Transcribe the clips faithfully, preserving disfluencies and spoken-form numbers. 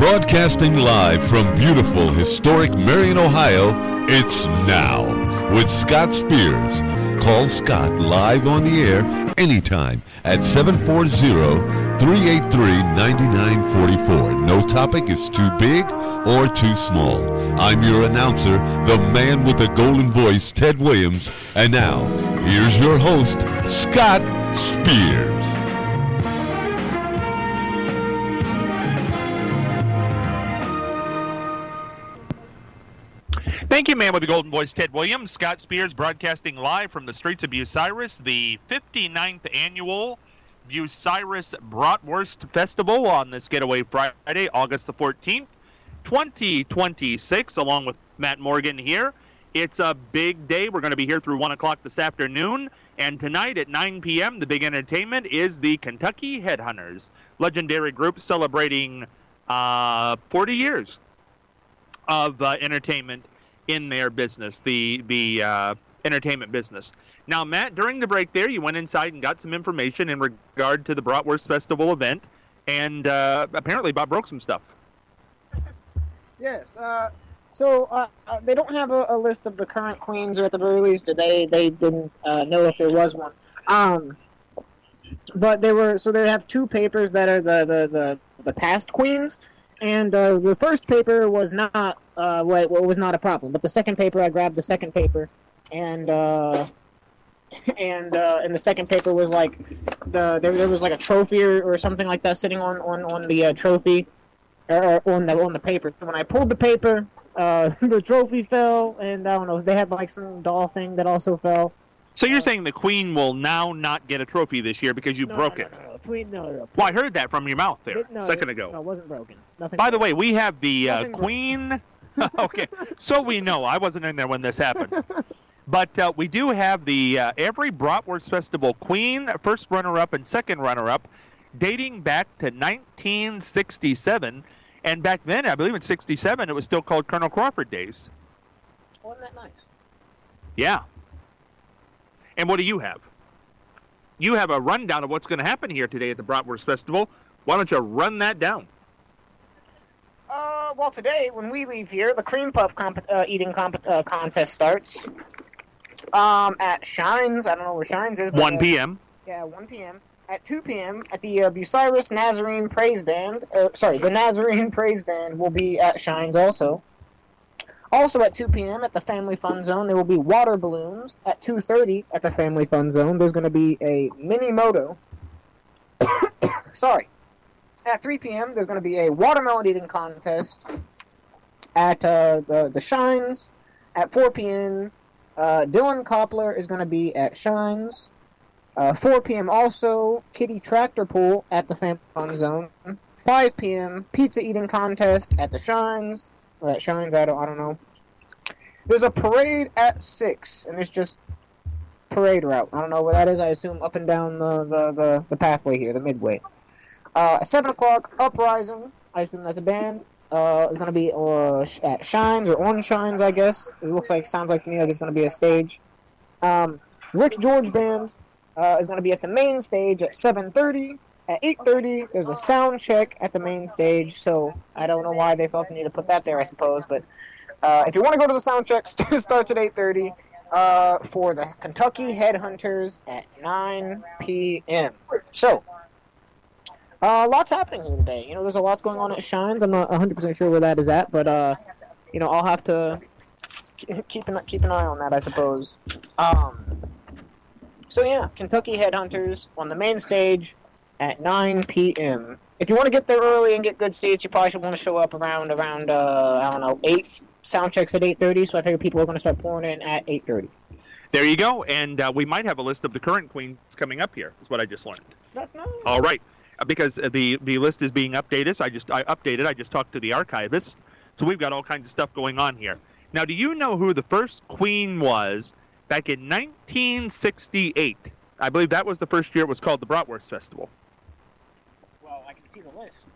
Broadcasting live from beautiful, historic Marion, Ohio, it's Now with Scott Spears. Call Scott live on the air anytime at seven four zero, three eight three, nine nine four four. No topic is too big or too small. I'm your announcer, the man with the golden voice, Ted Williams. And now, here's your host, Scott Spears. Thank you, man with the golden voice, Ted Williams. Scott Spears broadcasting live from the streets of Bucyrus, the fifty-ninth annual Bucyrus Bratwurst Festival on this Getaway Friday, August the fourteenth, twenty twenty-six, along with Matt Morgan here. It's a big day. We're going to be here through one o'clock this afternoon, and tonight at nine p.m., the big entertainment is the Kentucky Headhunters, legendary group celebrating uh, forty years of uh, entertainment in their business, the the uh, entertainment business. Now, Matt, during the break there, you went inside and got some information in regard to the Bratwurst Festival event, and uh, apparently Bob broke some stuff. Yes. Uh, so uh, uh, they don't have a, a list of the current queens, or at the very least, they they didn't uh, know if there was one. Um, but they were so they have two papers that are the the the, the past queens. And uh, the first paper was not uh, what well, was not a problem, but the second paper, I grabbed the second paper, and uh, and uh, and the second paper was like the there, there was like a trophy or, or something like that sitting on on on the uh, trophy or on the on the paper. So when I pulled the paper, uh, the trophy fell, and I don't know, they had like some doll thing that also fell. So you're uh, saying the queen will now not get a trophy this year because you no, broke no, it? No, no, queen, no, no, well, I heard that from your mouth there it, no, a second it, ago. No, it wasn't broken. Nothing. By broken. the way, we have the uh, queen. Okay, so we know. I wasn't in there when this happened. But uh, we do have the uh, every Bratwurst Festival queen, first runner-up and second runner-up, dating back to nineteen sixty-seven. And back then, I believe in sixty-seven, it was still called Colonel Crawford days. Wasn't that nice? Yeah. And what do you have? You have a rundown of what's going to happen here today at the Bratwurst Festival. Why don't you run that down? Uh, well, today, when we leave here, the cream puff comp- uh, eating comp- uh, contest starts um, at Shines. I don't know where Shines is. But, one p.m. Uh, yeah, one p.m. At two p.m. at the uh, Bucyrus Nazarene Praise Band. Uh, sorry, the Nazarene Praise Band will be at Shines also. Also at two p.m. at the Family Fun Zone, there will be water balloons. At two thirty at the Family Fun Zone, there's going to be a mini moto. Sorry. At three p.m., there's going to be a watermelon eating contest at uh, the, the Shines. At four p.m., uh, Dylan Koppler is going to be at Shines. Uh, four p.m. also, Kitty Tractor Pool at the Family Fun Zone. five p.m., pizza eating contest at the Shines. Or at Shines, I don't, I don't know. There's a parade at six, and it's just parade route. I don't know where that is. I assume up and down the, the, the, the pathway here, the midway. Uh, at seven o'clock, Uprising. I assume that's a band. Uh, it's going to be uh, at Shines, or on Shines, I guess. It looks like, sounds like to me like it's going to be a stage. Um, Rick George Band uh, is going to be at the main stage at seven thirty. At eight thirty, there's a sound check at the main stage, so I don't know why they felt the need to put that there, I suppose. But uh, if you want to go to the sound check, it starts at eight thirty uh, for the Kentucky Headhunters at nine p.m. So, uh, lots happening here today. You know, there's a lot going on at Shines. I'm not one hundred percent sure where that is at, but, uh, you know, I'll have to keep an, keep an eye on that, I suppose. Um, so, yeah, Kentucky Headhunters on the main stage at nine p.m. If you want to get there early and get good seats, you probably should want to show up around, around uh, I don't know, eight. Sound checks at eight thirty, so I figure people are going to start pouring in at eight thirty. There you go, and uh, we might have a list of the current queens coming up here, is what I just learned. That's nice. All right, uh, because the, the list is being updated. So I just I updated. I just talked to the archivist, so we've got all kinds of stuff going on here. Now, do you know who the first queen was back in nineteen sixty-eight? I believe that was the first year it was called the Bratwurst Festival. Well, I can see the list.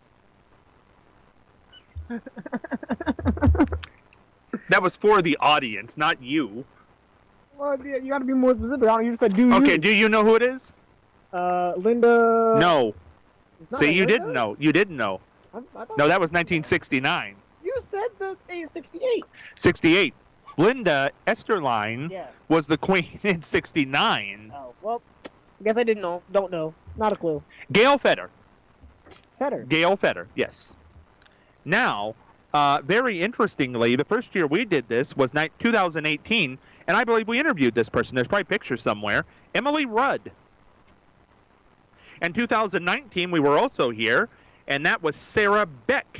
That was for the audience, not you. Well, yeah, you got to be more specific. I don't, you just said, do you? Okay, do you know who it is? Uh, Linda... No. It's not See, you Linda? didn't know. You didn't know. I, I thought No, that was nineteen sixty-nine. you said the age sixty-eight. sixty-eight. Linda Esterline Yeah. was the queen in sixty-nine. Oh, well, I guess I didn't know. Don't know. Not a clue. Gail Fetter. Fetter. Gail Fetter, yes. Now, uh, very interestingly, the first year we did this was ni- two thousand eighteen, and I believe we interviewed this person. There's probably pictures somewhere. Emily Rudd. In two thousand nineteen, we were also here, and that was Sarah Beck.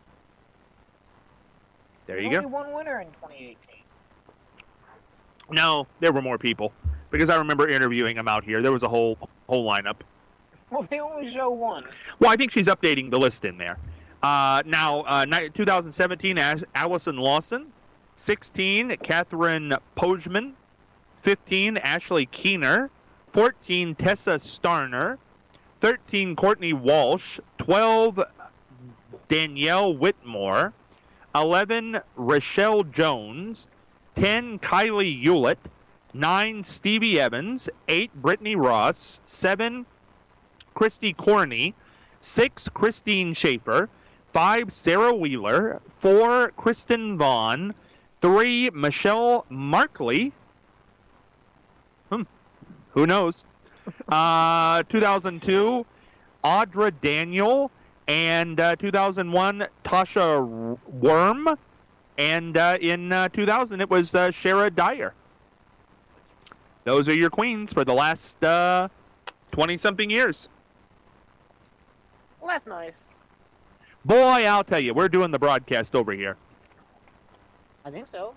There you There's go. only one winner in twenty eighteen. No, there were more people because I remember interviewing them out here. There was a whole whole lineup. Well, they only show one. Well, I think she's updating the list in there. Uh, now, uh, ni- twenty seventeen, As- Allison Lawson. sixteen, Catherine Pojman. fifteen, Ashley Keener. fourteen, Tessa Starner. thirteen, Courtney Walsh. twelve, Danielle Whitmore. eleven, Rochelle Jones. ten, Kylie Hewlett. nine, Stevie Evans. eight, Brittany Ross. seven, Christy Corney. six, Christine Schaefer. five, Sarah Wheeler. four, Kristen Vaughn. three, Michelle Markley. Hmm. Who knows? Uh, two thousand two, Audra Daniel. And uh, two thousand one, Tasha Worm. And uh, in uh, two thousand, it was uh, Shara Dyer. Those are your queens for the last uh, twenty-something years. Well, that's nice. Boy, I'll tell you, we're doing the broadcast over here. I think so.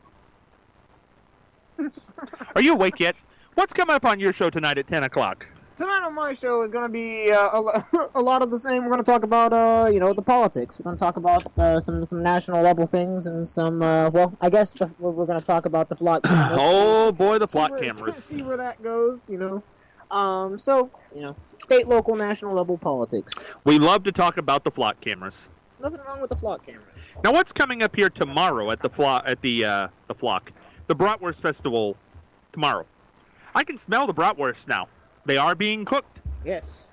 Are you awake yet? What's coming up on your show tonight at ten o'clock? Tonight on my show is going to be uh, a, lo- a lot of the same. We're going to talk about, uh, you know, the politics. We're going to talk about uh, some, some national level things and some, uh, well, I guess the, we're, we're going to talk about the flock cameras. Oh, boy, the See plot where- cameras. See where that goes, you know. Um, so, you know, state, local, national level politics. We love to talk about the flock cameras. Nothing wrong with the flock cameras. Now, what's coming up here tomorrow at the flock? At the uh, the flock, the Bratwurst Festival tomorrow? I can smell the bratwursts now. They are being cooked Yes.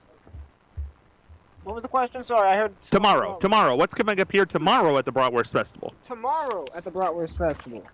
What was the question? Sorry, I heard... tomorrow. Tomorrow, what's coming up here tomorrow at the Bratwurst Festival? Tomorrow at the Bratwurst Festival,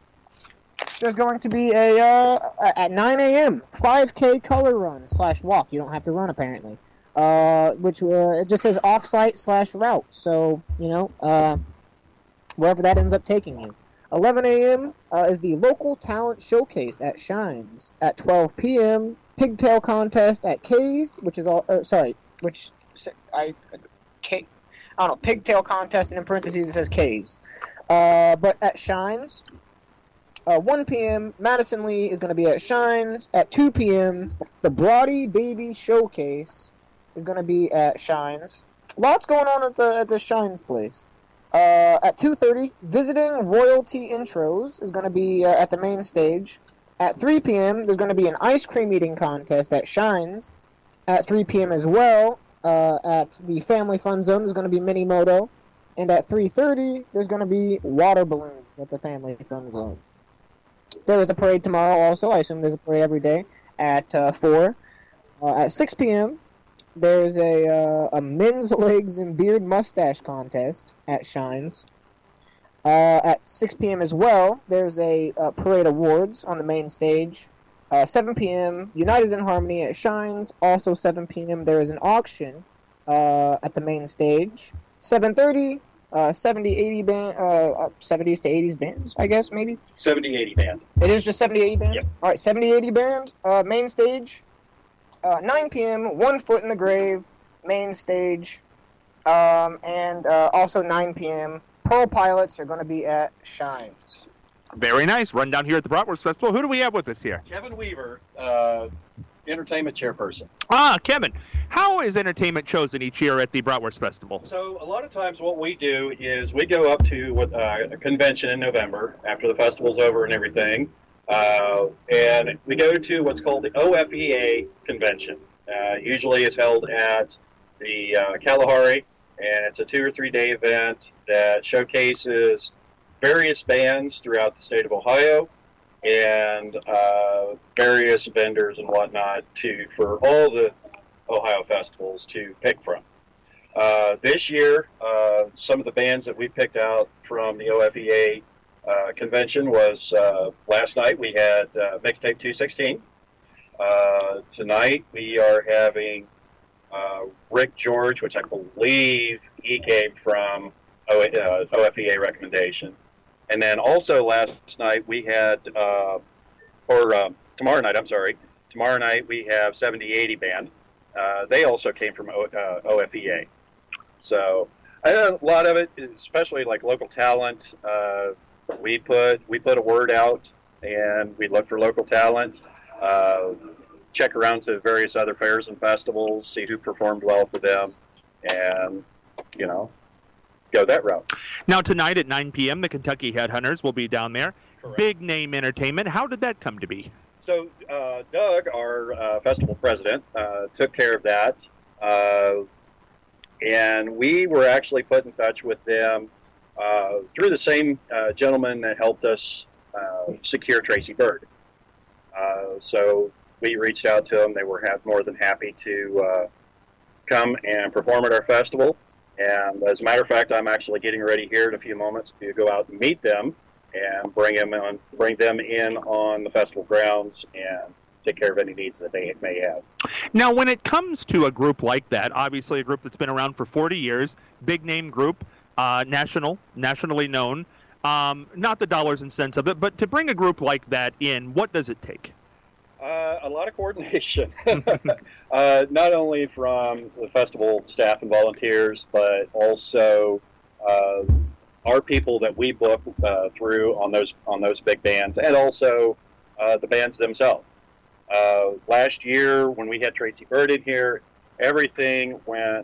there's going to be a, uh, at nine a.m., five K color run slash walk. You don't have to run, apparently. Uh, which, uh, it just says off-site slash route. So, you know, uh, wherever that ends up taking you. eleven a.m. Uh, is the local talent showcase at Shines. At twelve p.m., pigtail contest at K's, which is all, uh, sorry, which, I, K, I don't know, pigtail contest, and in parentheses it says K's. Uh, but at Shines, uh, one p.m., Madison Lee is going to be at Shines. At two p.m., the Brody Baby Showcase is going to be at Shines. Lots going on at the at the Shines place. Uh, at two thirty, Visiting Royalty Intros is going to be uh, at the main stage. At three p.m., there's going to be an ice cream eating contest at Shines. At three p.m. as well, uh, at the Family Fun Zone, there's going to be Mini Moto. And at three thirty, there's going to be water balloons at the Family Fun Zone. There is a parade tomorrow also. I assume there's a parade every day at uh, four. Uh, at six p.m., there's a, uh, a men's legs and beard mustache contest at Shines. Uh, at six p.m. as well, there's a uh, parade awards on the main stage. Uh, seven p.m., United in Harmony at Shines. Also seven p.m., there is an auction uh, at the main stage. seven thirty, uh, seventy, eighty band, uh, seventies to eighties bands, I guess, maybe? seventy eighty band. It is just seventy eighty band? Yep. All right, seventy eighty band, uh, main stage. Uh, nine p.m., One Foot in the Grave, main stage. Um, and uh, also nine p.m., Pearl Pilots are going to be at Shines. Very nice. Run down here at the Bratwurst Festival. Who do we have with us here? Kevin Weaver, uh, entertainment chairperson. Ah, Kevin. How is entertainment chosen each year at the Bratwurst Festival? So a lot of times what we do is we go up to what, uh, a convention in November after the festival's over and everything. Uh, and we go to what's called the O F E A convention. Uh, usually it's held at the uh, Kalahari, and it's a two or three day event that showcases various bands throughout the state of Ohio and uh, various vendors and whatnot to for all the Ohio festivals to pick from. Uh, this year, uh, some of the bands that we picked out from the O F E A uh, convention was uh, last night we had uh, Mixtape two sixteen. Uh, tonight we are having uh, Rick George, which I believe he came from o- uh, O F E A recommendation. And then also last night we had, uh, or uh, tomorrow night, I'm sorry, tomorrow night we have seventy eighty Band. Uh, they also came from o- uh, O F E A. So uh, a lot of it, especially like local talent, uh, we put we put a word out and we look for local talent, uh, check around to various other fairs and festivals, see who performed well for them, and, you know, go that route. Now tonight at nine p.m., the Kentucky Headhunters will be down there. Correct. Big name entertainment. How did that come to be? So uh, Doug, our uh, festival president, uh, took care of that. Uh, And we were actually put in touch with them uh, through the same uh, gentleman that helped us uh, secure Tracy Byrd. Uh, so we reached out to them. They were ha- more than happy to uh, come and perform at our festival. And as a matter of fact, I'm actually getting ready here in a few moments to go out and meet them and bring them on, bring them in on the festival grounds and take care of any needs that they may have. Now, when it comes to a group like that, obviously a group that's been around for forty years, big name group, uh, national, nationally known, um, not the dollars and cents of it, but to bring a group like that in, what does it take? Uh, a lot of coordination, uh, not only from the festival staff and volunteers, but also uh, our people that we book uh, through on those on those big bands, and also uh, the bands themselves. Uh, last year, when we had Tracy Byrd in here, everything went,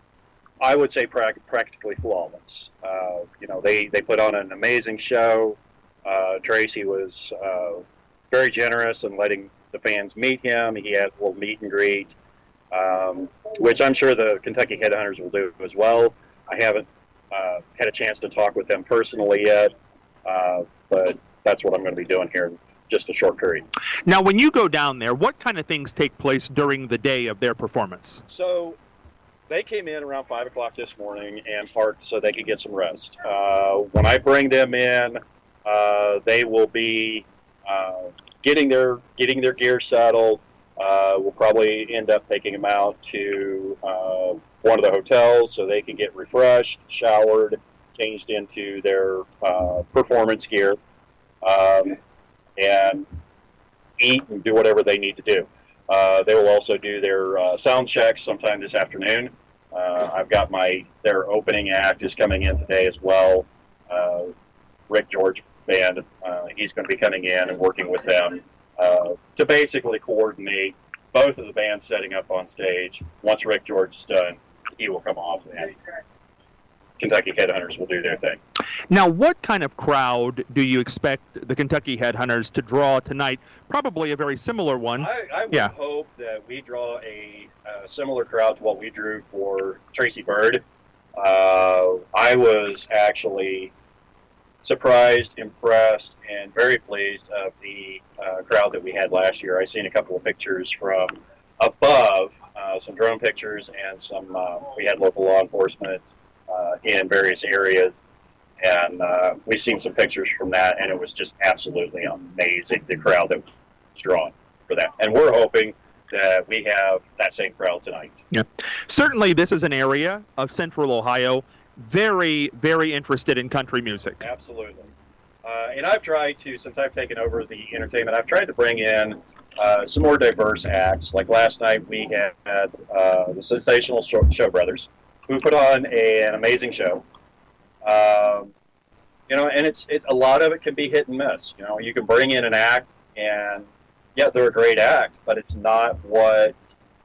I would say, pra- practically flawless. Uh, you know, they, they put on an amazing show. Uh, Tracy was uh, very generous in letting the fans meet him. He had a little meet and greet, um, which I'm sure the Kentucky Headhunters will do as well. I haven't uh, had a chance to talk with them personally yet, uh, but that's what I'm going to be doing here in just a short period. Now, when you go down there, what kind of things take place during the day of their performance? So they came in around five o'clock this morning and parked so they could get some rest. Uh, when I bring them in, uh, they will be uh, getting their getting their gear settled. Uh, we'll probably end up taking them out to uh, one of the hotels so they can get refreshed, showered, changed into their uh, performance gear, um, and eat and do whatever they need to do. Uh, they will also do their uh, sound checks sometime this afternoon. Uh, I've got my their opening act is coming in today as well. Uh, Rick George Band, uh, he's going to be coming in and working with them uh, to basically coordinate both of the bands setting up on stage. Once Rick George is done, he will come off and Kentucky Headhunters will do their thing. Now, what kind of crowd do you expect the Kentucky Headhunters to draw tonight? Probably a very similar one. I, I would Yeah. hope that we draw a uh, similar crowd to what we drew for Tracy Byrd. Uh, I was actually surprised, impressed, and very pleased of the uh, crowd that we had last year. I seen a couple of pictures from above, uh, some drone pictures, and some. Uh, we had local law enforcement uh, in various areas, and uh, we seen some pictures from that, and it was just absolutely amazing, the crowd that was drawn for that. And we're hoping that we have that same crowd tonight. Yeah. Certainly, this is an area of Central Ohio very, very interested in country music. Absolutely. Uh, and I've tried to, since I've taken over the entertainment, I've tried to bring in uh, some more diverse acts. Like last night, we had uh, the Sensational Show, Show Brothers, who put on a, an amazing show. Um, you know, and it's it, a lot of it can be hit and miss. You know, you can bring in an act, and yeah, they're a great act, but it's not what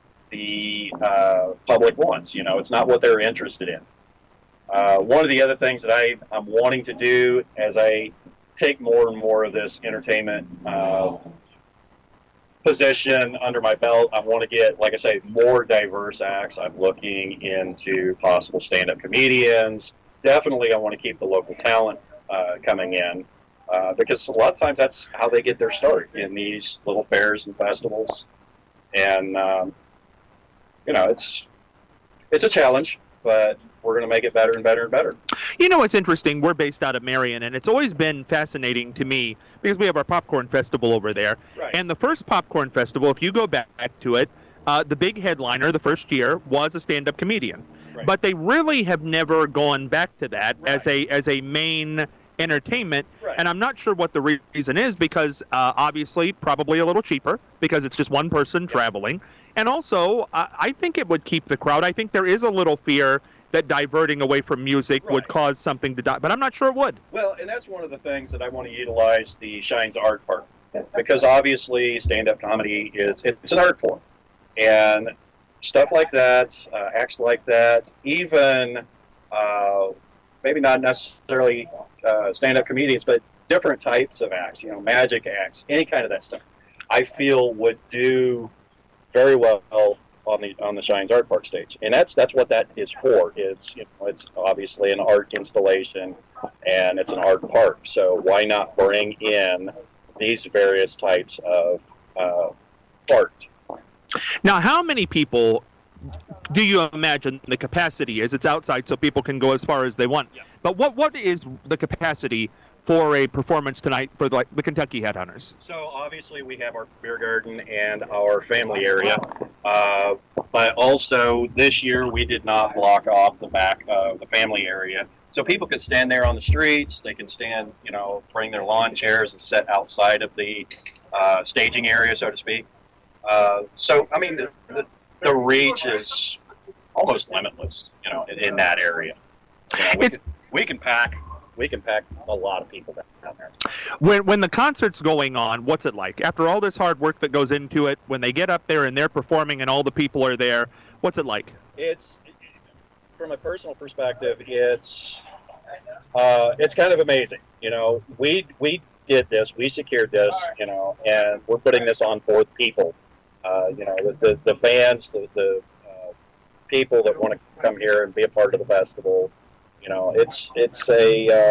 the uh, public wants. You know, it's not what they're interested in. Uh, one of the other things that I, I'm wanting to do as I take more and more of this entertainment uh, position under my belt, I want to get, like I say, more diverse acts. I'm looking into possible stand-up comedians. Definitely, I want to keep the local talent uh, coming in uh, because a lot of times that's how they get their start in these little fairs and festivals. And um, you know, it's it's a challenge. but we're going to make it better and better and better. You know, it's interesting. We're based out of Marion, and it's always been fascinating to me because we have our popcorn festival over there. Right. And the first popcorn festival, if you go back to it, uh, the big headliner the first year was a stand-up comedian. Right. But they really have never gone back to that Right. as a as a main entertainment. Right. And I'm not sure what the re- reason is because uh, obviously probably a little cheaper because it's just one person traveling. And also, uh, I think it would keep the crowd. I think there is a little fear that diverting away from music Right. would cause something to die, but I'm not sure it would. Well, and that's one of the things that I want to utilize the Shines Art Park, because obviously stand-up comedy is it's an art form, and stuff like that, uh, acts like that, even uh, maybe not necessarily uh, stand-up comedians, but different types of acts, you know, magic acts, any kind of that stuff, I feel would do very well on the on the Shines Art Park stage, and that's that's what that is for. It's you know it's obviously an art installation, and it's an art park. So why not bring in these various types of uh, art? Now, how many people do you imagine the capacity is? It's outside, so people can go as far as they want. Yeah. But what what is the capacity for a performance tonight for the, like, the Kentucky Headhunters? So obviously we have our beer garden and our family area, uh, but also this year we did not block off the back of the family area. So people can stand there on the streets, they can stand, you know, bring their lawn chairs and sit outside of the uh, staging area, so to speak. Uh, so, I mean, the, the, the reach is almost limitless, you know, in, in that area. You know, we, It's- can, we can pack, we can pack a lot of people down there. When when the concert's going on, what's it like? After all this hard work that goes into it, when they get up there and they're performing and all the people are there, what's it like? It's from a personal perspective, it's uh, it's kind of amazing. You know, we we did this, we secured this, you know, and we're putting this on for the people. Uh, you know, the the, the fans, the the uh, people that want to come here and be a part of the festival. You know, it's it's a uh,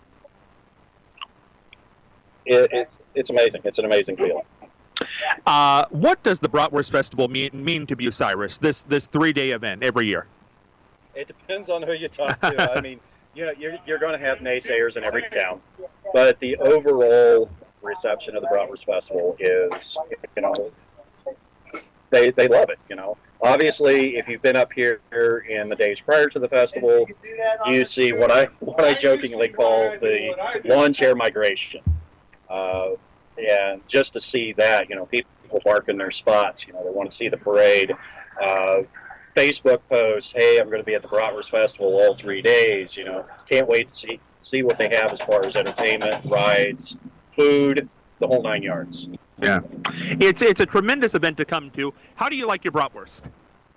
it, it it's amazing. It's an amazing feeling. Uh, what does the Bratwurst Festival mean, mean to Bucyrus, this this three-day event every year? It depends on who you talk to. I mean, you know, you're, you're going to have naysayers in every town, but the overall reception of the Bratwurst Festival is, you know, they they love it. You know, obviously, if you've been up here in the days prior to the festival, you see what I what I jokingly call the lawn chair migration, uh, and just to see that, you know, people park in their spots. You know, they want to see the parade. Uh, Facebook posts, hey, I'm going to be at the Bratwurst Festival all three days. You know, can't wait to see see what they have as far as entertainment, rides, food, the whole nine yards. Yeah, it's it's a tremendous event to come to. How do you like your bratwurst?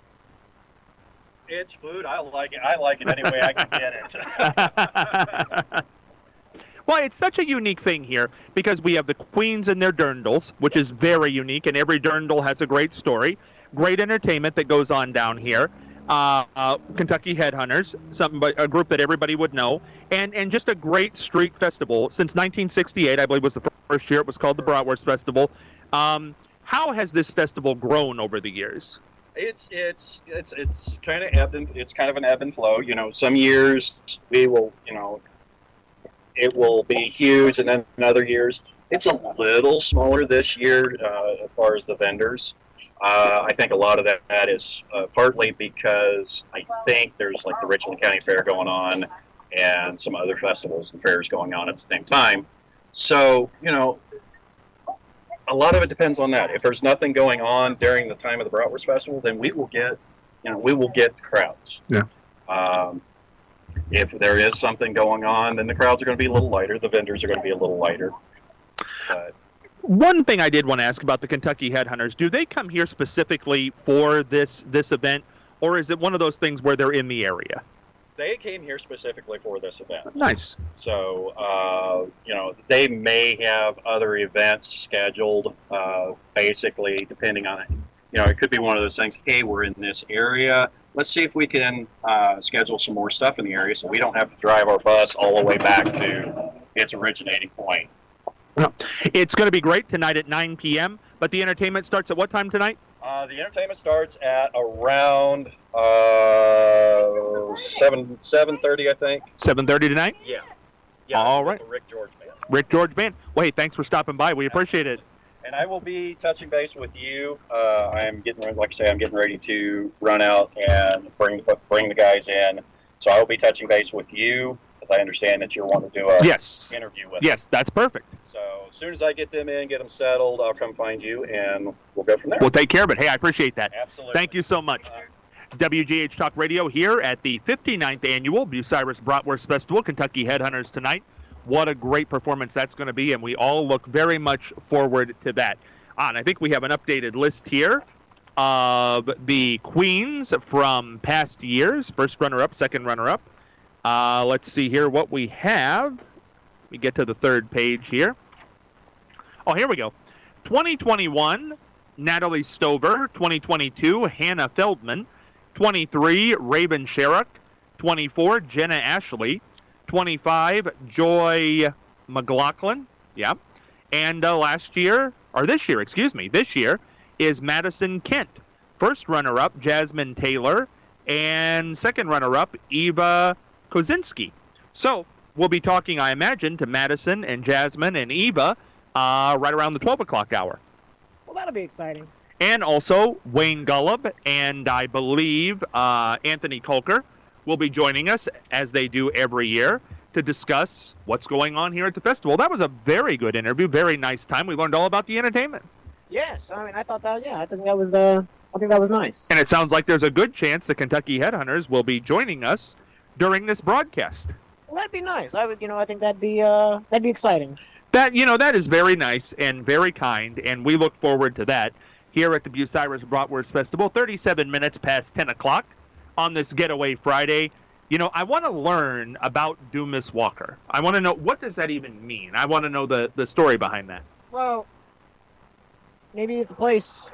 It's food. I like it. I like it any way I can get it. Well, it's such a unique thing here because we have the queens and their dirndls, which is very unique, and every dirndl has a great story. Great entertainment that goes on down here. Uh, uh, Kentucky Headhunters, something a group that everybody would know, and and just a great street festival. Since nineteen sixty-eight, I believe was the first year it was called the Bratwurst Festival. Um, how has this festival grown over the years? It's it's it's it's kind of ebb and it's kind of an ebb and flow. You know, some years we will, you know, it will be huge, and then in other years it's a little smaller this year uh, as far as the vendors. Uh, I think a lot of that, that is uh, partly because I think there's like the Richland County Fair going on and some other festivals and fairs going on at the same time. So, you know, a lot of it depends on that. If there's nothing going on during the time of the Bratwurst Festival, then we will get, you know, we will get crowds. Yeah. Um, if there is something going on, then the crowds are going to be a little lighter. The vendors are going to be a little lighter. But One thing I did want to ask about the Kentucky Headhunters, do they come here specifically for this this event, or is it one of those things where they're in the area? they came here specifically for this event. Nice. So, uh, you know, they may have other events scheduled, uh, basically, depending on it. You know, it could be one of those things, hey, we're in this area. Let's see if we can uh, schedule some more stuff in the area so we don't have to drive our bus all the way back to its originating point. It's going to be great tonight at nine p.m., but the entertainment starts at what time tonight? Uh, the entertainment starts at around uh, seven seven thirty, I think. seven thirty tonight? Yeah. Yeah. All right. The Rick George Band. Rick George Band. Well, hey, thanks for stopping by. We appreciate it. And I will be touching base with you. Uh, I'm getting, like I say, I'm getting ready to run out and bring bring the guys in. So I will be touching base with you, as I understand that you're wanting to do a yes. interview with Yes, that's perfect. So as soon as I get them in, get them settled, I'll come find you, and we'll go from there. We'll take care of it. Hey, I appreciate that. Absolutely. Thank you so much. Uh, W G H Talk Radio here at the fifty-ninth Annual Bucyrus Bratwurst Festival, Kentucky Headhunters tonight. What a great performance that's going to be, and we all look very much forward to that. Ah, and I think we have an updated list here of the queens from past years. First runner-up, second runner-up. Uh, let's see here what we have. We get to the third page here. Oh, here we go. twenty twenty-one, Natalie Stover. twenty twenty-two, Hannah Feldman. twenty-three, Raven Sherrock. twenty-four, Jenna Ashley. twenty-five, Joy McLaughlin. Yeah. And uh, last year, or this year, excuse me, this year is Madison Kent. First runner-up, Jasmine Taylor. And second runner-up, Eva Kozinski. So we'll be talking, I imagine, to Madison and Jasmine and Eva uh, right around the twelve o'clock hour. Well, that'll be exciting. And also Wayne Gullub and I believe uh, Anthony Kolker will be joining us, as they do every year, to discuss what's going on here at the festival. That was a very good interview, very nice time. We learned all about the entertainment. Yes, I mean, I thought that, yeah, I think that was the, I think that was nice. And it sounds like there's a good chance the Kentucky Headhunters will be joining us during this broadcast. Well, that'd be nice. I would, you know, I think that'd be, uh, that'd be exciting. That, you know, that is very nice and very kind, and we look forward to that here at the Bucyrus Bratwurst Festival, thirty-seven minutes past ten o'clock on this Getaway Friday. You know, I want to learn about Dumas Walker. I want to know, what does that even mean? I want to know the, the story behind that. Well, maybe it's a place.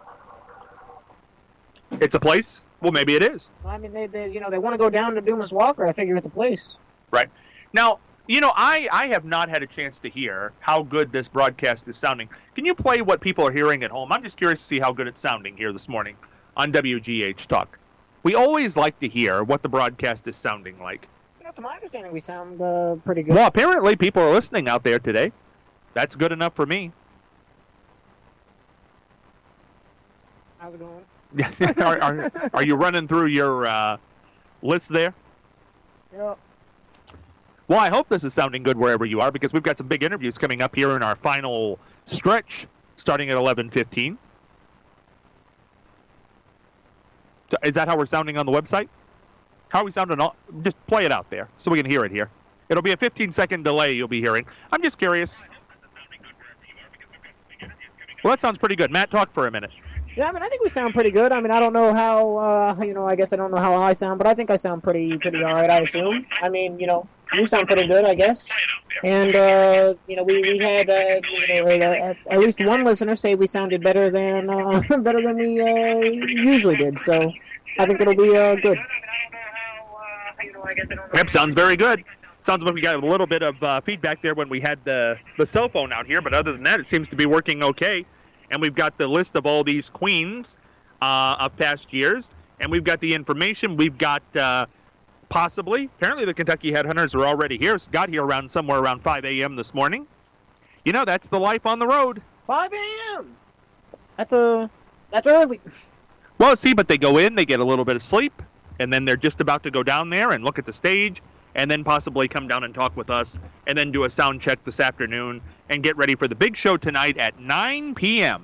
It's a place? Well, maybe it is. I mean, they, they you know, they want to go down to Dumas Walker. I figure it's a place. Right. Now, you know, I, I have not had a chance to hear how good this broadcast is sounding. Can you play what people are hearing at home? I'm just curious to see how good it's sounding here this morning on W G H Talk. We always like to hear what the broadcast is sounding like. You know, to my understanding, we sound uh, pretty good. Well, apparently people are listening out there today. That's good enough for me. How's it going? are, are, are you running through your uh, list there? Yep. Well, I hope this is sounding good wherever you are, because we've got some big interviews coming up here in our final stretch, starting at eleven fifteen. Is that how we're sounding on the website? How are we sounding? All, just play it out there so we can hear it here. It'll be a fifteen-second delay you'll be hearing. I'm just curious. Well, that sounds pretty good. Matt, talk for a minute. Yeah, I mean, I think we sound pretty good. I mean, I don't know how, uh, you know, I guess I don't know how I sound, but I think I sound pretty, pretty all right, I assume. I mean, you know, you sound pretty good, I guess. And, uh, you know, we, we had, uh, you know, uh, at least one listener say we sounded better than, uh, better than we, uh, usually did. So I think it'll be, uh, good. Yep, sounds very good. Sounds like we got a little bit of uh, feedback there when we had the, the cell phone out here, but other than that, it seems to be working okay. And we've got the list of all these queens uh, of past years, and we've got the information. We've got uh, possibly, apparently the Kentucky Headhunters are already here. Got here around somewhere around five a.m. this morning. You know, that's the life on the road. five a.m. That's a that's early. Well, see, but they go in, they get a little bit of sleep, and then they're just about to go down there and look at the stage, and then possibly come down and talk with us, and then do a sound check this afternoon, and get ready for the big show tonight at nine p.m.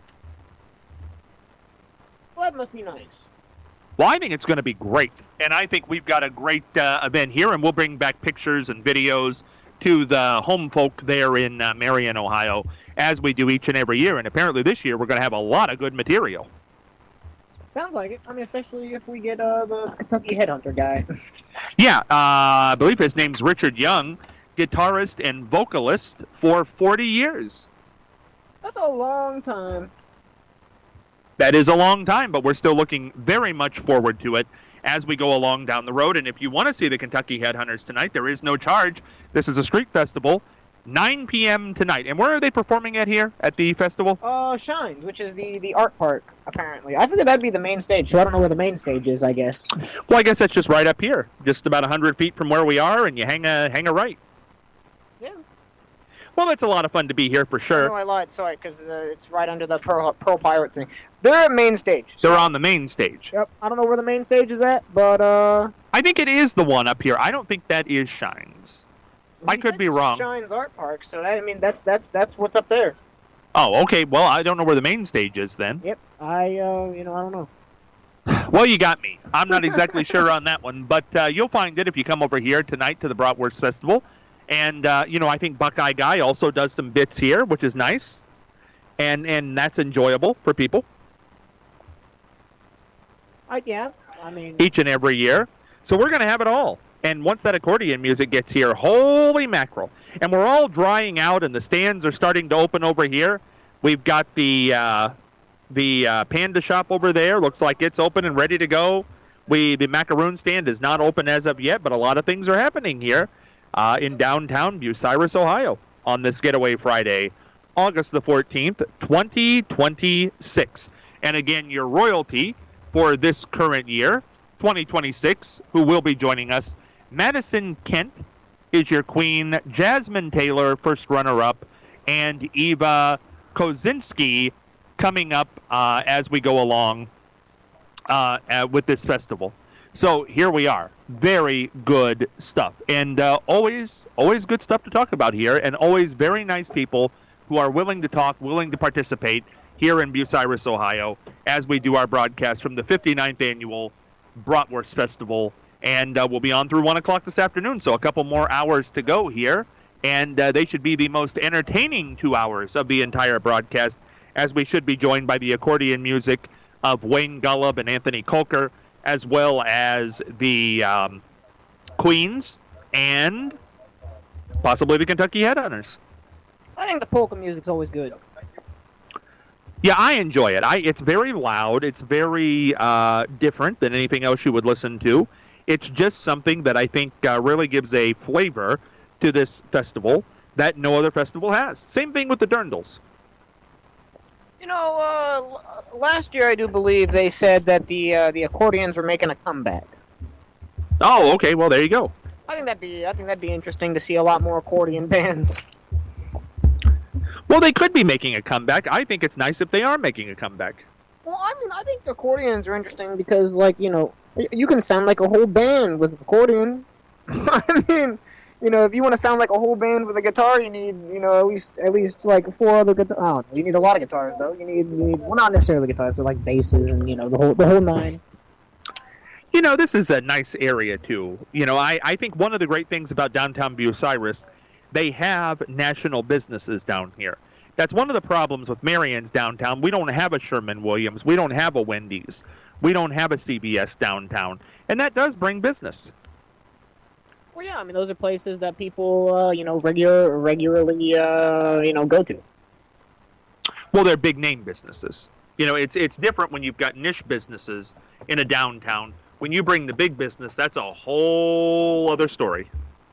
Well, that must be nice. Well, I think it's going to be great, and I think we've got a great uh, event here, and we'll bring back pictures and videos to the home folk there in uh, Marion, Ohio, as we do each and every year, and apparently this year we're going to have a lot of good material. Sounds like it. I mean, especially if we get uh, the Kentucky Headhunter guy. Yeah, uh, I believe his name's Richard Young, guitarist and vocalist for forty years. That's a long time. That is a long time, but we're still looking very much forward to it as we go along down the road. And if you want to see the Kentucky Headhunters tonight, there is no charge. This is a street festival. nine p.m. tonight. And where are they performing at here at the festival? Uh, Shines, which is the, the art park, apparently. I figured that'd be the main stage, so I don't know where the main stage is, I guess. Well, I guess that's just right up here, just about one hundred feet from where we are, and you hang a, hang a right. Yeah. Well, it's a lot of fun to be here for sure. No, I lied, sorry, because uh, it's right under the Pearl, Pearl Pirate thing. They're at main stage. So. They're on the main stage. Yep, I don't know where the main stage is at, but, uh... I think it is the one up here. I don't think that is Shines. I could be wrong. Shines Art Park, so that, I mean, that's that's that's what's up there. Oh, okay. Well, I don't know where the main stage is then. Yep, I, uh, you know, I don't know. Well, you got me. I'm not exactly sure on that one, but uh, you'll find it if you come over here tonight to the Bratwurst Festival. And, uh, you know, I think Buckeye Guy also does some bits here, which is nice. And and that's enjoyable for people. I, yeah, I mean... Each and every year. So we're going to have it all. And once that accordion music gets here, holy mackerel. And we're all drying out, and the stands are starting to open over here. We've got the uh, the uh, Panda Shop over there. Looks like it's open and ready to go. We The macaroon stand is not open as of yet, but a lot of things are happening here uh, in downtown Bucyrus, Ohio, on this Getaway Friday, August the fourteenth, twenty twenty-six. And again, your royalty for this current year, twenty twenty-six, who will be joining us, Madison Kent is your queen, Jasmine Taylor, first runner-up, and Eva Kozinski coming up uh, as we go along uh, uh, with this festival. So here we are. Very good stuff. And uh, always, always good stuff to talk about here, and always very nice people who are willing to talk, willing to participate here in Bucyrus, Ohio, as we do our broadcast from the fifty-ninth Annual Bratwurst Festival. And uh, we'll be on through one o'clock this afternoon, so a couple more hours to go here. And uh, they should be the most entertaining two hours of the entire broadcast, as we should be joined by the accordion music of Wayne Gullub and Anthony Kolker, as well as the um, Queens and possibly the Kentucky Headhunters. I think the polka music's always good. Yeah, I enjoy it. I It's very loud. It's very uh, different than anything else you would listen to. It's just something that I think uh, really gives a flavor to this festival that no other festival has. Same thing with the Dirndls. You know, uh, last year I do believe they said that the uh, the accordions were making a comeback. Oh, okay. Well, there you go. I think that'd be I think that'd be interesting to see a lot more accordion bands. Well, they could be making a comeback. I think it's nice if they are making a comeback. Well, I mean, I think accordions are interesting because, like, you know, you can sound like a whole band with accordion. I mean, you know, if you want to sound like a whole band with a guitar, you need, you know, at least at least like four other guitars. Oh, you need a lot of guitars though. You need, you need well, not necessarily guitars, but like basses and you know the whole the whole nine. You know, this is a nice area too. You know, I I think one of the great things about downtown Bucyrus, they have national businesses down here. That's one of the problems with Marion's downtown. We don't have a Sherman-Williams. We don't have a Wendy's. We don't have a C V S downtown. And that does bring business. Well, yeah, I mean, those are places that people, uh, you know, regular, regularly, uh, you know, go to. Well, they're big-name businesses. You know, it's it's different when you've got niche businesses in a downtown. When you bring the big business, that's a whole other story.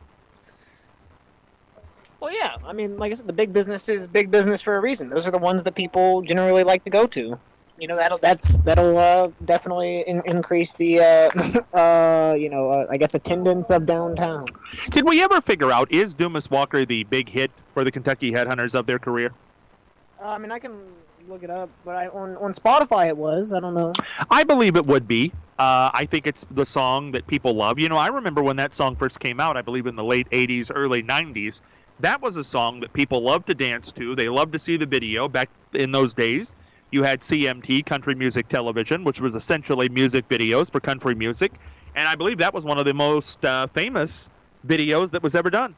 Well, yeah. I mean, like I said, the big business is big business for a reason. Those are the ones that people generally like to go to. You know, that'll that's that'll uh, definitely in, increase the uh, uh, you know uh, I guess attendance of downtown. Did we ever figure out, is Dumas Walker the big hit for the Kentucky Headhunters of their career? Uh, I mean, I can look it up, but I, on on Spotify it was. I don't know. I believe it would be. Uh, I think it's the song that people love. You know, I remember when that song first came out. I believe in the late eighties, early nineties. That was a song that people loved to dance to. They loved to see the video back in those days. You had C M T, Country Music Television, which was essentially music videos for country music. And I believe that was one of the most uh, famous videos that was ever done.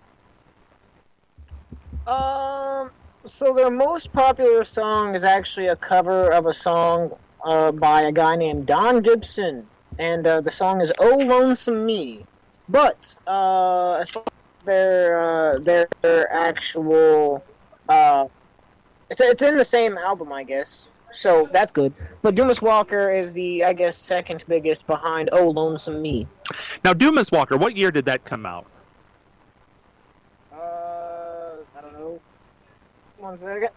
Um, so their most popular song is actually a cover of a song uh, by a guy named Don Gibson. And uh, the song is Oh Lonesome Me. But uh, as far as their, uh, their, their actual... Uh, It's it's in the same album, I guess. So that's good. But Dumas Walker is the, I guess, second biggest behind Oh Lonesome Me. Now, Dumas Walker, what year did that come out? Uh, One second.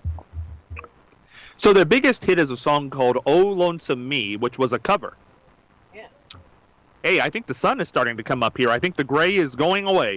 So their biggest hit is a song called "Oh Lonesome Me," which was a cover. Yeah. Hey, I think the sun is starting to come up here. I think the gray is going away.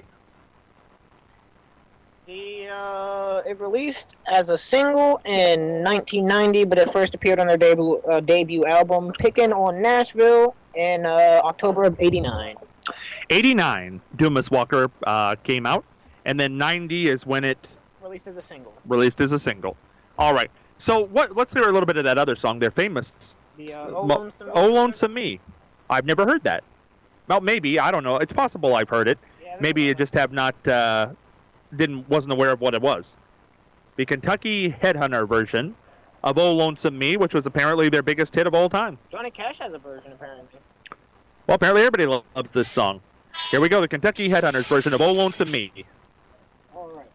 The uh, it released as a single in nineteen ninety, but it first appeared on their debut uh, debut album, "Pickin' on Nashville," in uh, October of eighty-nine. eighty-nine, Dumas Walker uh, came out, and then ninety is when it Released as a single. released as a single. All right. So what? Let's hear a little bit of that other song. They're famous. The uh, Oh Mo- Lonesome Me. Oh Lonesome Me. I've never heard that. Well, maybe I don't know. It's possible I've heard it. Yeah, that's Maybe you right. just have not uh, didn't wasn't aware of what it was. The Kentucky Headhunter version of "Oh Lonesome Me," which was apparently their biggest hit of all time. Johnny Cash has a version, apparently. Well, apparently everybody lo- loves this song. Here we go, the Kentucky Headhunters version of "Oh Lonesome Me." All right.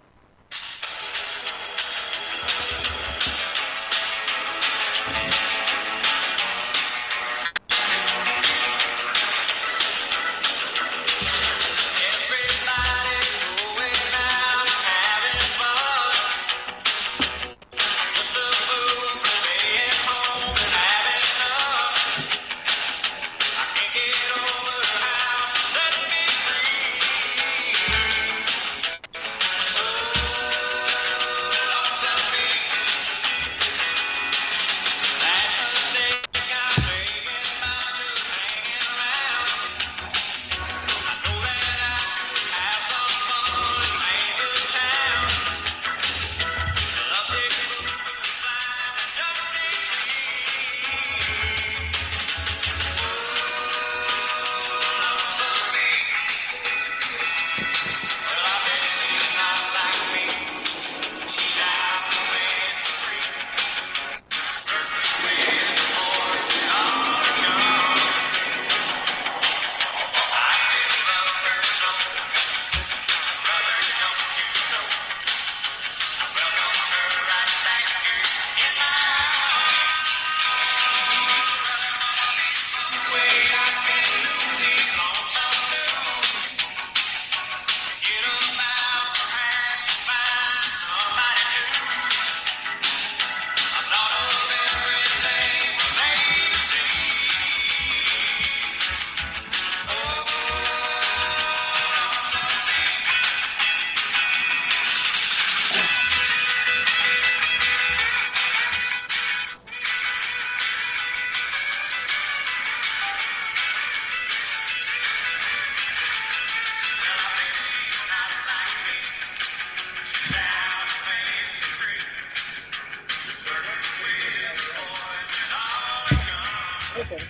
Okay.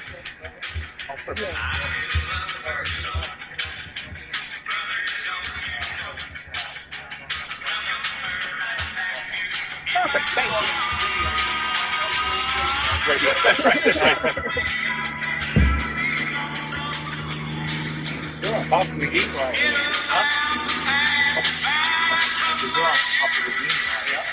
Perfect, thank you. That's right, that's right. You're on top of the game right here. Huh? You're on top of the game right here.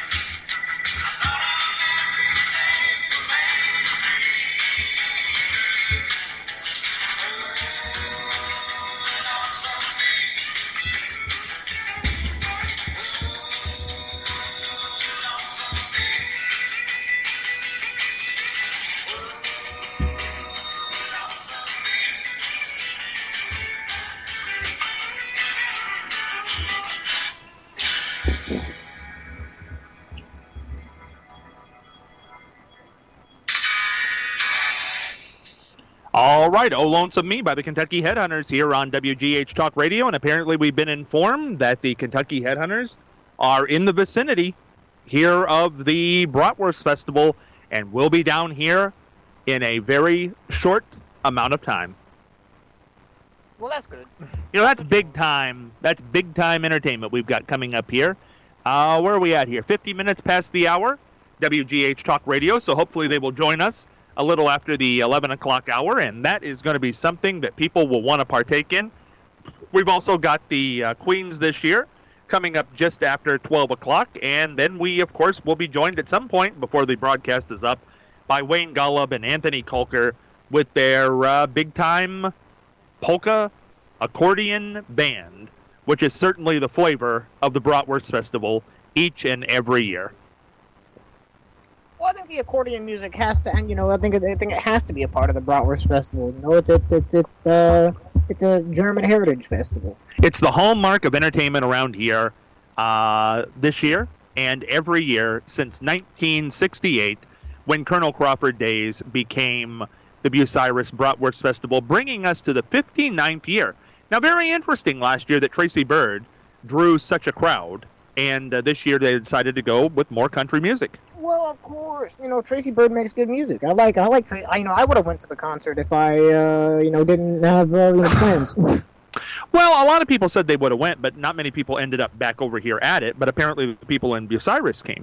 All right, "Oh Lonesome Me" by the Kentucky Headhunters here on W G H Talk Radio, and apparently we've been informed that the Kentucky Headhunters are in the vicinity here of the Bratwurst Festival and will be down here in a very short amount of time. Well, that's good. You know, that's big time. That's big time entertainment we've got coming up here. Uh, where are we at here? fifty minutes past the hour, W G H Talk Radio, so hopefully they will join us a little after the eleven o'clock hour, and that is going to be something that people will want to partake in. We've also got the uh, Queens this year coming up just after twelve o'clock, and then we, of course, will be joined at some point before the broadcast is up by Wayne Golub and Anthony Kolker with their uh, big-time polka accordion band, which is certainly the flavor of the Bratwurst Festival each and every year. Well, I think the accordion music has to, and you know, I think it, I think it has to be a part of the Bratwurst Festival. You know, it's it's it's it's, uh, it's a German heritage festival. It's the hallmark of entertainment around here uh, this year and every year since nineteen sixty-eight, when Colonel Crawford Days became the Bucyrus Bratwurst Festival, bringing us to the fifty-ninth year. Now, very interesting last year that Tracy Byrd drew such a crowd, and uh, this year they decided to go with more country music. Well, of course, you know, Tracy Byrd makes good music. I like, I like, Tra- I, you know, I would have went to the concert if I, uh, you know, didn't have uh, you know, plans. Well, a lot of people said they would have went, but not many people ended up back over here at it. But apparently, the people in Bucyrus came.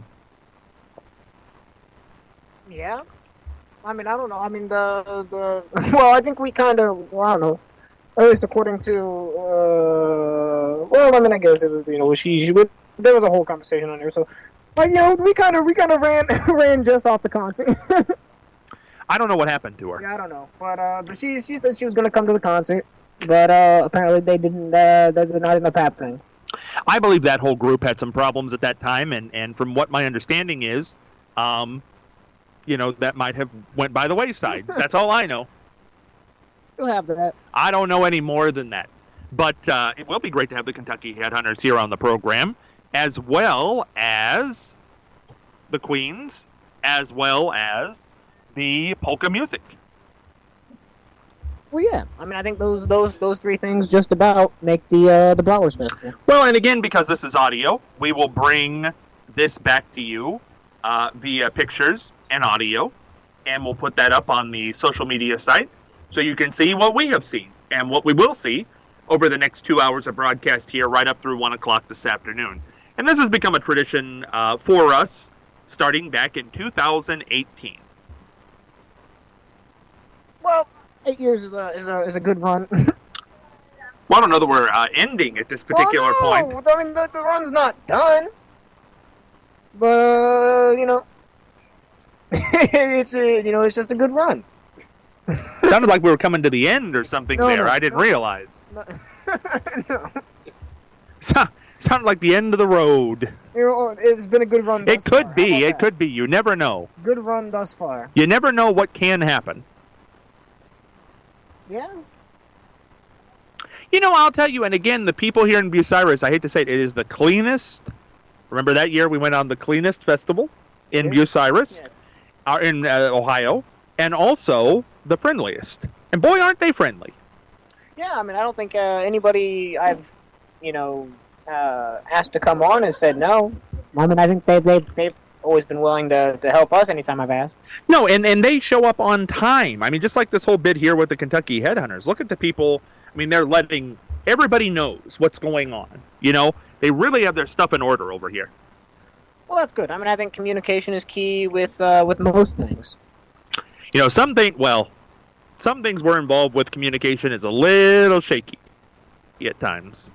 Yeah, I mean, I don't know. I mean, the the well, I think we kind of, well, I don't know. At least according to, uh, well, I mean, I guess it was, you know, she, she would, there was a whole conversation on there, so. Like, you know, we kind of we kind of ran ran just off the concert. I don't know what happened to her. Yeah, I don't know, but uh, but she she said she was gonna come to the concert, but uh, apparently they didn't. Uh, that did not end up happening. I believe that whole group had some problems at that time, and, and from what my understanding is, um, you know, that might have went by the wayside. That's all I know. You'll have that. I don't know any more than that, but uh, it will be great to have the Kentucky Headhunters here on the program, as well as the Queens, as well as the polka music. Well, yeah. I mean, I think those those those three things just about make the uh, the Bratwurst Festival. Well, and again, because this is audio, we will bring this back to you uh, via pictures and audio, and we'll put that up on the social media site so you can see what we have seen and what we will see over the next two hours of broadcast here right up through one o'clock this afternoon. And this has become a tradition uh, for us starting back in two thousand eighteen. Well, eight years is a is a, is a good run. Well, I don't know that we're uh, ending at this particular well, no. point. I mean, the, the run's not done, but uh, you know, it's uh, you know, it's just a good run. Sounded like we were coming to the end or something No, there. no, I didn't no. realize. No. no. So, sounded like the end of the road. You know, it's been a good run. It Thus far. could How be. about It that? could be. You never know. Good run thus far. You never know what can happen. Yeah. You know, I'll tell you, and again, the people here in Bucyrus, I hate to say it, it is the cleanest. Remember that year we went on the cleanest festival in Yes. Bucyrus, Yes. uh, in uh, Ohio, and also the friendliest. And boy, aren't they friendly. Yeah, I mean, I don't think uh, anybody I've, you know, uh, asked to come on has said no. I mean, I think they've they've, they've always been willing to, to help us anytime I've asked. No, and, and they show up on time. I mean, just like this whole bit here with the Kentucky Headhunters. Look at the people. I mean, they're letting everybody knows what's going on. You know, they really have their stuff in order over here. Well, that's good. I mean, I think communication is key with uh, with most things. You know, some things, well, some things we're involved with communication is a little shaky at times.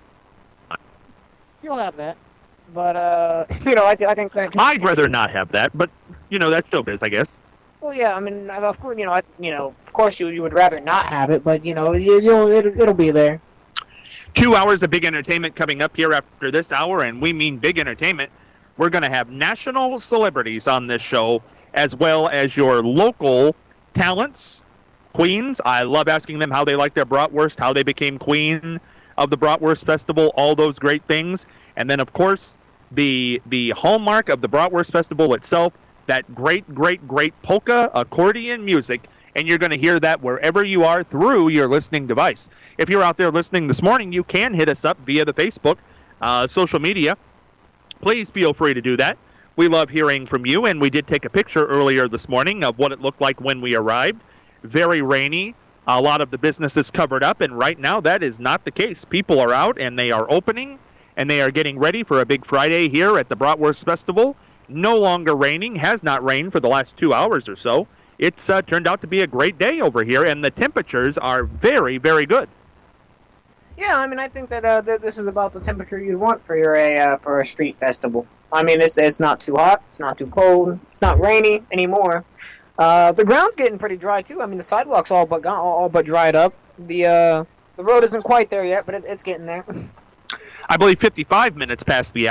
You'll have that, but uh, you know, I, th- I think that. I'd rather not have that, but, you know, that's showbiz, I guess. Well, yeah, I mean, of course, you know, I, you know, of course, you you would rather not have it, but you know, you, you'll it'll, it'll be there. Two hours of big entertainment coming up here after this hour, and we mean big entertainment. We're going to have national celebrities on this show, as well as your local talents, queens. I love asking them how they like their bratwurst, how they became queen of the Bratwurst Festival, all those great things. And then, of course, the the hallmark of the Bratwurst Festival itself, that great, great, great polka accordion music. And you're going to hear that wherever you are through your listening device. If you're out there listening this morning, you can hit us up via the Facebook, uh, social media. Please feel free to do that. We love hearing from you, and we did take a picture earlier this morning of what it looked like when we arrived. Very rainy. A lot of the businesses covered up, and right now that is not the case. People are out, and they are opening, and they are getting ready for a big Friday here at the Bratwurst Festival. No longer raining. Has not rained for the last two hours or so. It's uh, turned out to be a great day over here, and the temperatures are very, very good. Yeah, I mean, I think that uh, th- this is about the temperature you'd want for your a uh, for a street festival. I mean, it's it's not too hot, it's not too cold, it's not rainy anymore. Uh, the ground's getting pretty dry too. I mean, the sidewalks all but gone, all, all but dried up. The uh, the road isn't quite there yet, but it, it's getting there. I believe fifty-five minutes past the hour.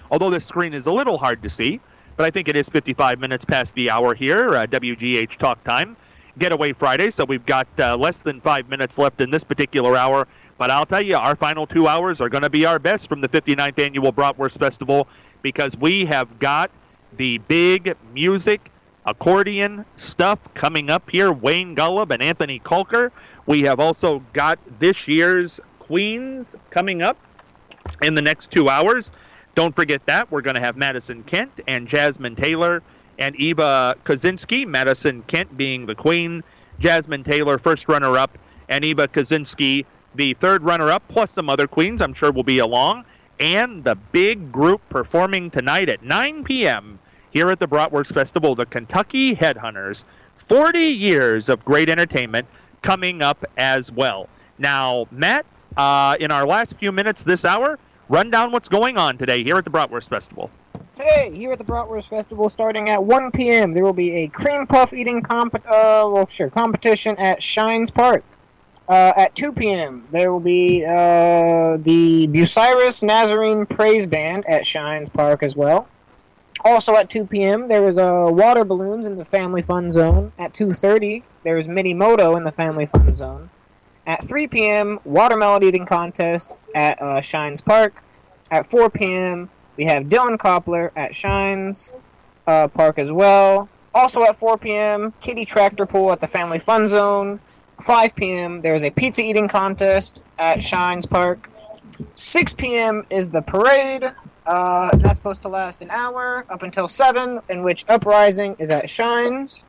although this screen is a little hard to see. But I think it is fifty-five minutes past the hour here, uh, W G H Talk Time, Getaway Friday. So we've got uh, less than five minutes left in this particular hour. But I'll tell you, our final two hours are going to be our best from the fifty-ninth Annual Bratwurst Festival, because we have got the big music, accordion stuff coming up here. Wayne Golub and Anthony Kalker. We have also got this year's Queens coming up in the next two hours. Don't forget that. We're going to have Madison Kent and Jasmine Taylor and Eva Kaczynski. Madison Kent being the queen, Jasmine Taylor first runner-up, and Eva Kaczynski the third runner-up, plus some other queens I'm sure will be along. And the big group performing tonight at nine p.m. here at the Bratwurst Festival, the Kentucky Headhunters. forty years of great entertainment coming up as well. Now, Matt, uh, in our last few minutes this hour, run down what's going on today here at the Bratwurst Festival. Today, here at the Bratwurst Festival, starting at one p.m., there will be a cream puff eating comp- uh, well, sure, competition at Shines Park. Uh, at two p.m., there will be uh, the Bucyrus Nazarene Praise Band at Shines Park as well. Also at two p.m., there is uh, water balloons in the Family Fun Zone. At two thirty, there is Mini Moto in the Family Fun Zone. At three p.m., watermelon eating contest at uh, Shines Park. At four p.m., we have Dylan Koppler at Shines uh, Park as well. Also at four p.m., Kitty Tractor Pull at the Family Fun Zone. five p.m., there is a pizza eating contest at Shines Park. six p.m. is the parade. Uh, that's supposed to last an hour up until seven, in which Uprising is at Shines.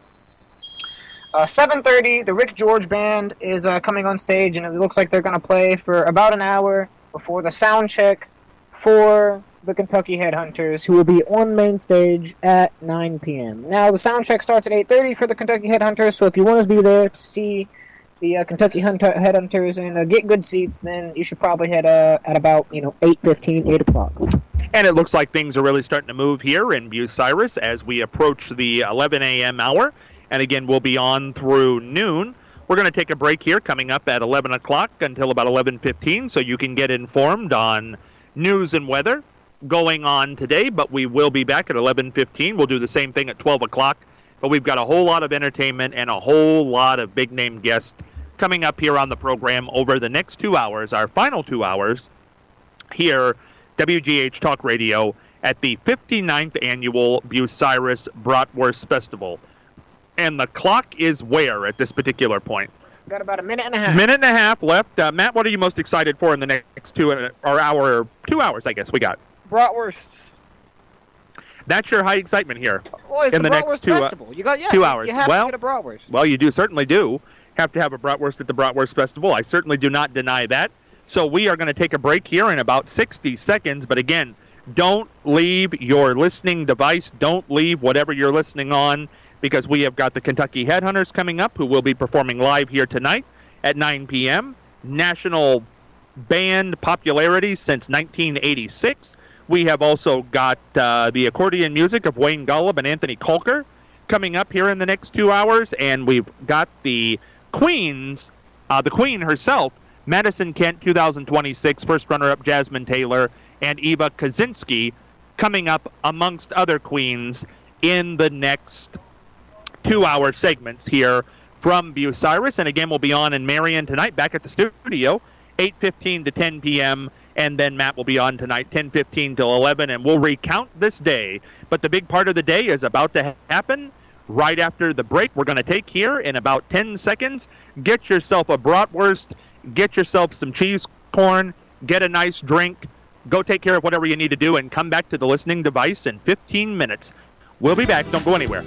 Uh, seven thirty, the Rick George Band is uh, coming on stage, and it looks like they're going to play for about an hour before the sound check for the Kentucky Headhunters, who will be on main stage at nine p.m. Now, the sound check starts at eight thirty for the Kentucky Headhunters, so if you want to be there to see the uh, Kentucky Hunter- Headhunters and uh, get good seats, then you should probably head uh, at about, you know, eight fifteen, eight o'clock. And it looks like things are really starting to move here in Bucyrus as we approach the eleven a.m. hour. And again, we'll be on through noon. We're going to take a break here coming up at eleven o'clock until about eleven fifteen, so you can get informed on news and weather going on today. But we will be back at eleven fifteen. We'll do the same thing at twelve o'clock. But we've got a whole lot of entertainment and a whole lot of big-name guests coming up here on the program over the next two hours, our final two hours, here, W G H Talk Radio, at the fifty-ninth Annual Bucyrus Bratwurst Festival. And the clock is where at this particular point? Got about a minute and a half. Minute and a half left. Uh, Matt, what are you most excited for in the next two or hour, two hours, I guess we got? Bratwurst. That's your high excitement here. Well, it's in the, the Bratwurst next two, uh, Festival. You got yeah, two you, hours. You have Well- to get a Bratwurst. Well, you do certainly do have to have a bratwurst at the Bratwurst Festival. I certainly do not deny that. So we are going to take a break here in about sixty seconds. But again, don't leave your listening device. Don't leave whatever you're listening on, because we have got the Kentucky Headhunters coming up, who will be performing live here tonight at nine p.m. National band popularity since nineteen eighty-six. We have also got uh, the accordion music of Wayne Golub and Anthony Kalker coming up here in the next two hours. And we've got the Queens, uh, the Queen herself, Madison Kent, two thousand twenty-six, first runner-up Jasmine Taylor, and Eva Kaczynski coming up amongst other queens in the next two-hour segments here from Bucyrus. And again, we'll be on in Marion tonight, back at the studio, eight fifteen to ten p.m., and then Matt will be on tonight, ten fifteen till eleven, and we'll recount this day. But the big part of the day is about to ha- happen right after the break we're going to take here in about ten seconds. Get yourself a bratwurst, get yourself some cheese corn, get a nice drink, go take care of whatever you need to do, and come back to the listening device in fifteen minutes. We'll be back. Don't go anywhere.